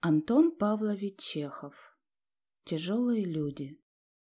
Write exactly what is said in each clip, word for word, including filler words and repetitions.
Антон Павлович Чехов. Тяжелые люди.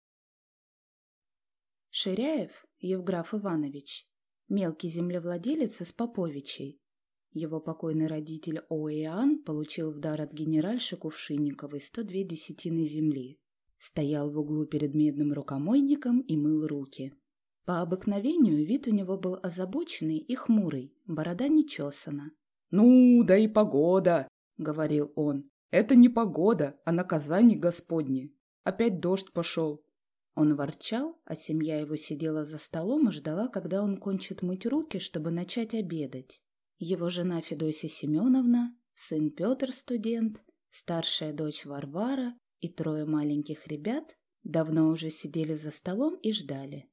Ширяев Евграф Иванович, мелкий землевладелец из Поповичей. Его покойный родитель О. Иоанн получил в дар от генеральши Кувшинниковой сто две десятины земли. Стоял в углу перед медным рукомойником и мыл руки. По обыкновению вид у него был озабоченный и хмурый, борода не чесана. «Ну, да и погода!» — говорил он. «Это не погода, а наказание Господне. Опять дождь пошел». Он ворчал, а семья его сидела за столом и ждала, когда он кончит мыть руки, чтобы начать обедать. Его жена Федосия Семеновна, сын Петр студент, старшая дочь Варвара и трое маленьких ребят давно уже сидели за столом и ждали.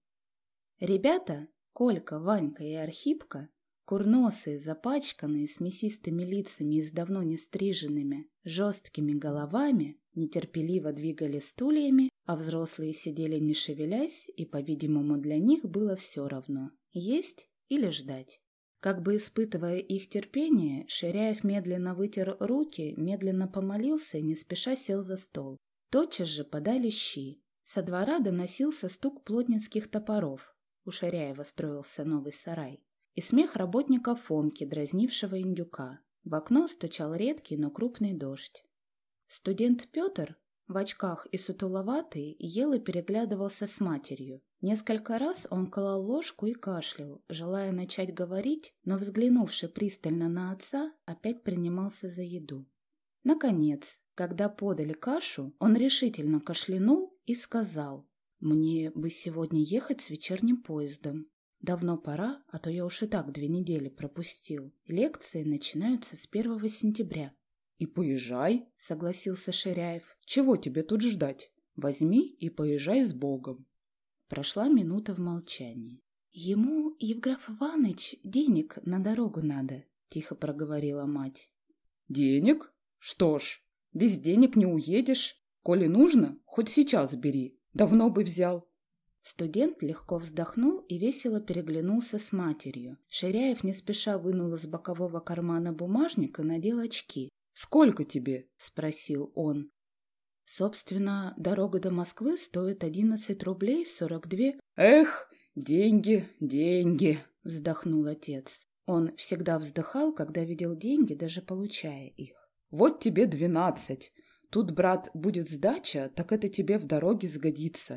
Ребята, Колька, Ванька и Архипка, курносые, запачканные, с мясистыми лицами и с давно не стриженными, жесткими головами, нетерпеливо двигали стульями, а взрослые сидели не шевелясь, и, по-видимому, для них было все равно – есть или ждать. Как бы испытывая их терпение, Ширяев медленно вытер руки, медленно помолился и не спеша сел за стол. Тотчас же подали щи. Со двора доносился стук плотницких топоров. У Ширяева строился новый сарай. И смех работника Фомки, дразнившего индюка. В окно стучал редкий, но крупный дождь. Студент Петр, в очках и сутуловатый, ел и переглядывался с матерью. Несколько раз он клал ложку и кашлял, желая начать говорить, но, взглянувши пристально на отца, опять принимался за еду. Наконец, когда подали кашу, он решительно кашлянул и сказал: «Мне бы сегодня ехать с вечерним поездом. Давно пора, а то я уж и так две недели пропустил. Лекции начинаются с первого сентября». «И поезжай», — согласился Ширяев. «Чего тебе тут ждать? Возьми и поезжай с Богом». Прошла минута в молчании. «Ему, Евграф Иваныч, денег на дорогу надо», — тихо проговорила мать. «Денег? Что ж, без денег не уедешь. Коли нужно, хоть сейчас бери. Давно бы взял». Студент легко вздохнул и весело переглянулся с матерью. Ширяев не спеша вынул из бокового кармана бумажник и надел очки. «Сколько тебе?» – спросил он. «Собственно, дорога до Москвы стоит одиннадцать рублей сорок две...» «Эх, деньги, деньги!» – вздохнул отец. Он всегда вздыхал, когда видел деньги, даже получая их. «Вот тебе двенадцать. Тут, брат, будет сдача, так это тебе в дороге сгодится».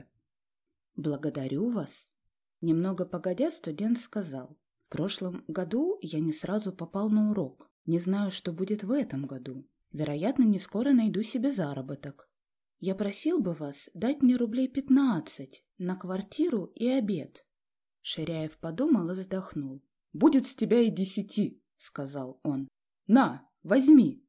«Благодарю вас». Немного погодя, студент сказал: «В прошлом году я не сразу попал на урок. Не знаю, что будет в этом году. Вероятно, не скоро найду себе заработок. Я просил бы вас дать мне рублей пятнадцать на квартиру и обед». Ширяев подумал и вздохнул. «Будет с тебя и десяти», — сказал он. «На, возьми».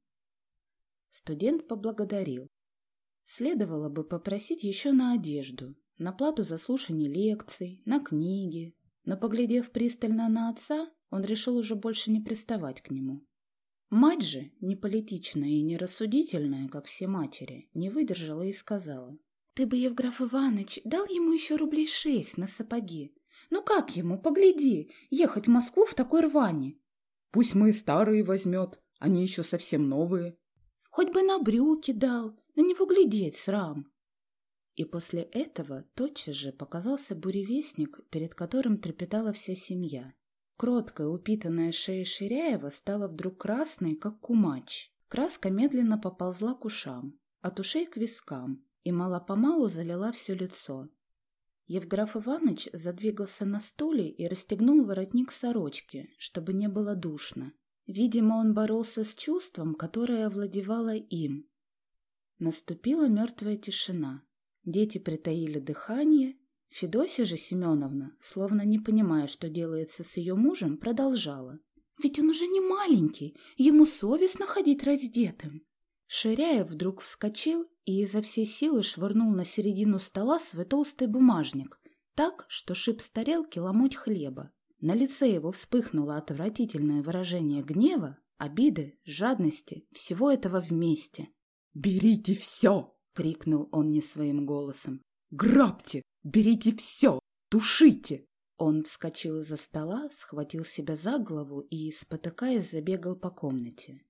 Студент поблагодарил. Следовало бы попросить еще на одежду, на плату за слушание лекций, на книги. Но, поглядев пристально на отца, он решил уже больше не приставать к нему. Мать же, не политичная и не рассудительная, как все матери, не выдержала и сказала: «Ты бы, Евграф Иваныч, дал ему еще рублей шесть на сапоги. Ну как ему, погляди, ехать в Москву в такой рване?» «Пусть мы и старые возьмет, они еще совсем новые». «Хоть бы на брюки дал, на него глядеть срам». И после этого тотчас же показался буревестник, перед которым трепетала вся семья. Кроткая, упитанная шея Ширяева стала вдруг красной, как кумач. Краска медленно поползла к ушам, от ушей к вискам, и мало-помалу залила все лицо. Евграф Иваныч задвигался на стуле и расстегнул воротник сорочки, чтобы не было душно. Видимо, он боролся с чувством, которое овладевало им. Наступила мертвая тишина. Дети притаили дыхание. Федосия же Семеновна, словно не понимая, что делается с ее мужем, продолжала: «Ведь он уже не маленький, ему совестно ходить раздетым». Ширяев вдруг вскочил и изо всей силы швырнул на середину стола свой толстый бумажник, так, что шип с тарелки ломоть хлеба. На лице его вспыхнуло отвратительное выражение гнева, обиды, жадности, всего этого вместе. «Берите все!» — крикнул он не своим голосом. «Грабьте! Берите все! Тушите!» Он вскочил из-за стола, схватил себя за голову и, спотыкаясь, забегал по комнате.